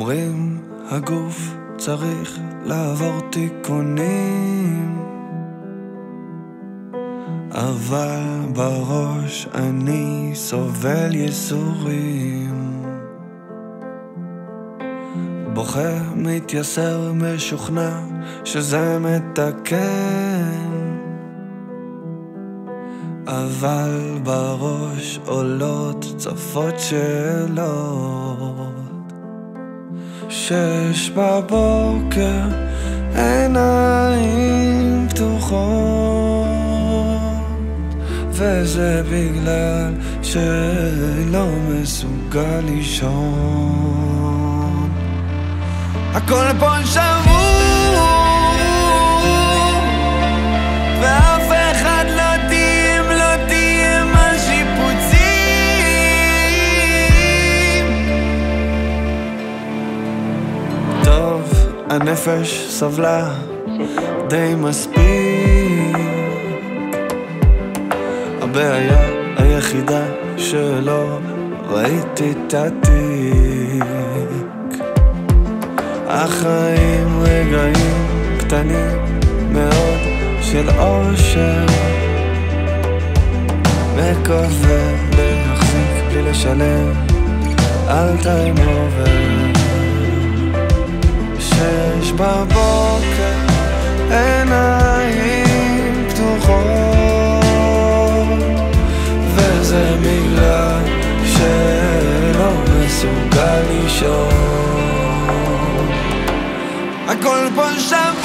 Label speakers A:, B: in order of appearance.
A: אומרים הגוף צריך לעבור תיקונים, אבל בראש אני סובל ייסורים. בוכה, מתייסר, משוכנע שזה מתקן, אבל בראש עולות צפות שאלות. 6 בבוקר, עיניים פתוחות, וזה בגלל שלא מסוגל לישון. הכל פה שבור, ואף אחד לא תיים על שיפוצים. טוב, הנפש סבלה די מספיק, הבעיה היחידה שלא ראיתי את התיק. החיים רגעים קטנים מאוד של אושר, מקווה להחזיק בלי לשלם על טיים עובר. 6 בבוקר, עיניים פתוחות, וזה בגלל שלא מסוגל לישון. הכל פה שם